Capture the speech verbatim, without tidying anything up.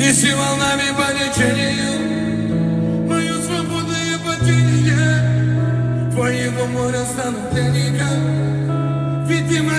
Неси волнами по течению мою свободу и падение. Твоего моря станут пленником, ведь ты